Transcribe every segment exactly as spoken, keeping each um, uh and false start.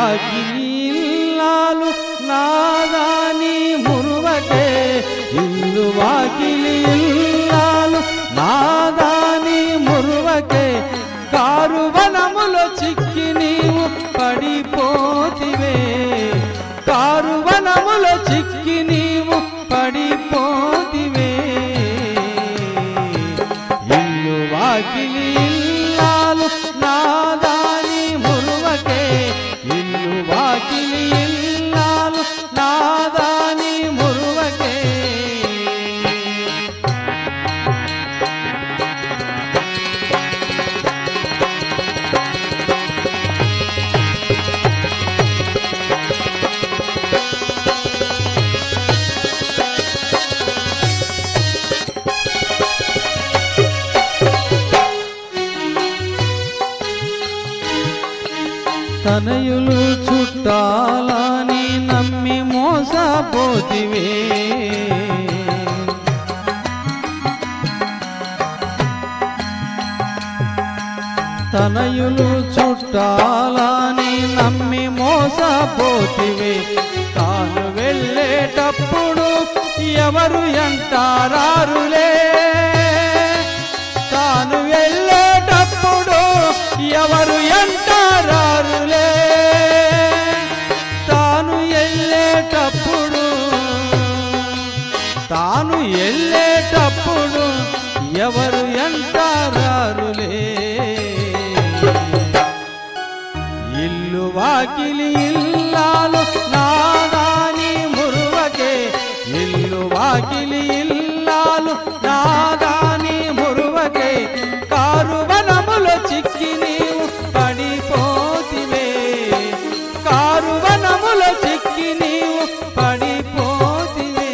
వాకిలి ఇల్లాలు నాదాని మురువకే ఇల్లు వాకిలి ఇల్లాలు నాదాని మురువకే కారు వనములో చిక్కి నీవు పడిపోతివే కారు వనములో చిక్కి నీవు పడిపోతివే ఇల్లు వాకిలి ఇల్లాలు నాదాని మురువకే ఇల్లు వాకిలి ఇల్లాలు నాదాని మురువకే తనయులు చుట్టాలని నమ్మి మోసపోతివే తనయులు చుట్టాలని నమ్మి మోసపోతివే తాను వెళ్ళేటప్పుడు ఎవరు ఎంటారారులే తాను వెళ్ళేటప్పుడు ఎవరు ఎంటారారులే తాను వెళ్ళేటప్పుడు తాను వెళ్ళేటప్పుడు ఎవరు ఎంటారారులే ఇల్లు వాకిలి ఇల్లాలు నాదాని మురువకే ఇల్లు వాకిలి ఇల్లాలు నాదాని మురువకే కారు వనములో చిక్కి నీవు పడిపోతివే కారు వనములో చిక్కి నీవు పడిపోతివే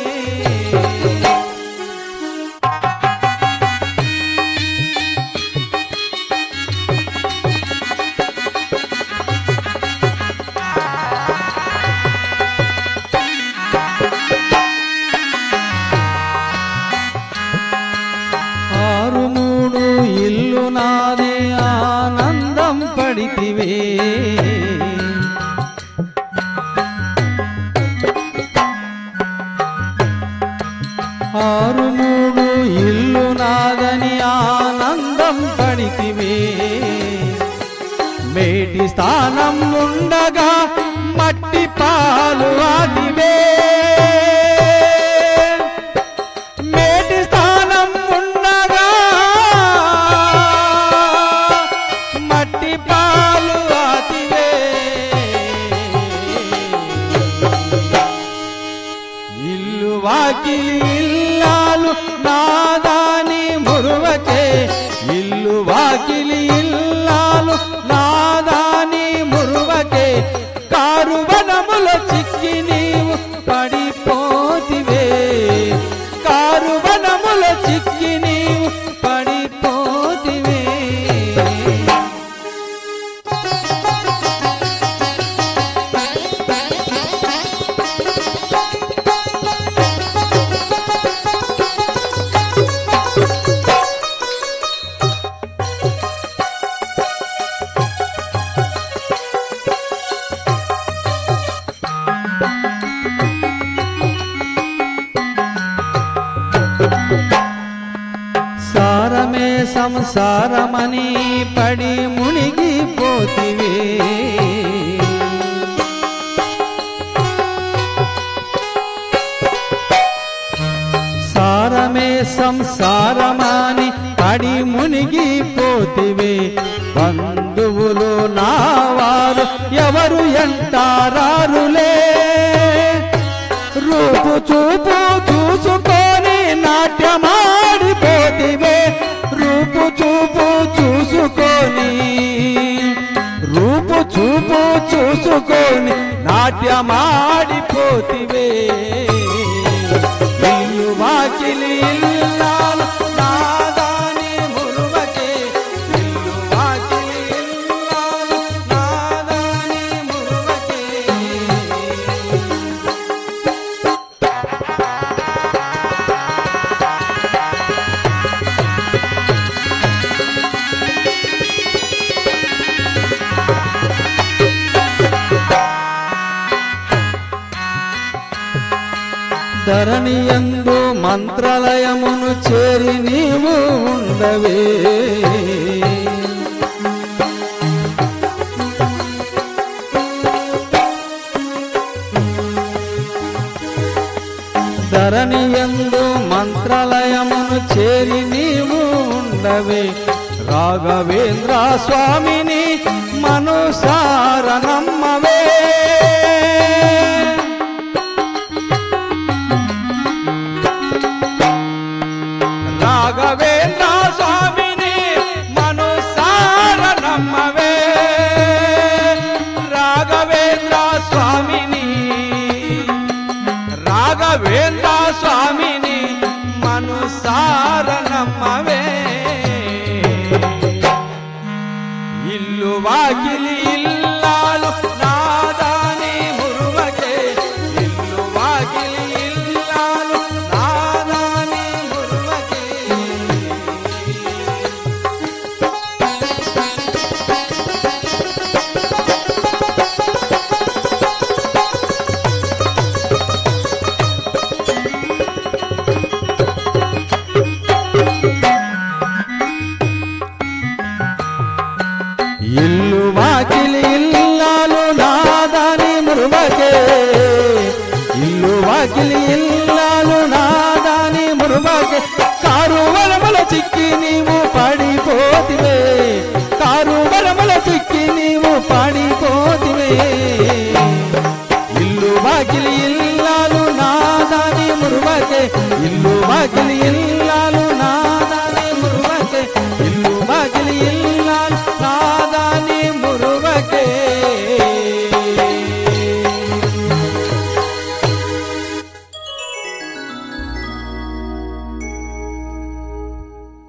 ఆరు మూడు ఇల్లు నాది ఆనందం పడితివే ఆరు మూడు ఇల్లు నాదని ఆనందం పడితివే మేటి స్థానం ఉండగా మట్టి పాలు ఆదివే మేటి స్థానం ఉండగా మట్టి పాలు ఆదివే ఇల్లు వాకిలి ఇల్లాలు నాదాని మురువకే ఇల్లు వాకిలి ఇల్లాలు నాదాని మురువకే కారు వనములో చిక్కి నీవు పడిపోతివే కారు వనములో చిక్కి నీవు పడిపోతివే సారమే సంసారమని పడి మునిగిపోతివే సారమే సంసారమని పడి మునిగిపోతివే బంధువులు నావారు ఎవరు ఎంటారారులే రూపు చూపు చూసుకొని నాట్యమాడిపోతివే రూపు చూపు చూసుకొని రూపు చూపు చూసుకొని నాట్యమాడిపోతివే ఇల్లు వాకిలి ఇల్లాలు నాదాని మురువకే ఇల్లు వాకిలి ఇల్లాలు నాదాని మురువకే Bye. ధరణి యందు మంత్రాలయమును చేరి నీవు ఉండవే ధరణి యందు మంత్రాలయమును చేరి నీవు ఉండవే రాఘవేంద్ర స్వామిని మనసార నమ్మవే రాఘవేంద్ర స్వామిని మనసార నమ్మవే రాఘవేంద్ర స్వామిని రాఘవేంద్ర స్వామిని మనసార నమ్మవే ఇల్లు వాకిలి ఇల్లాలు నాదాని మురువకే ఇల్లు వాకిలి ఇల్లాలు నాదాని మురువకే ఇల్లు వాకిలి ఇల్లాలు నాదాని మురువకే ఇల్లు వాకిలి ఇల్లాలు నాదాని మురువకే కారు వలమల చిక్కి నీవు పడిపోతివే కారు వలమల చిక్కి నీవు పడిపోతివే ఇల్లు వాకిలి ఇల్లాలు నాదాని మురువకే ఇల్లు వాకిలి ఇల్లాలు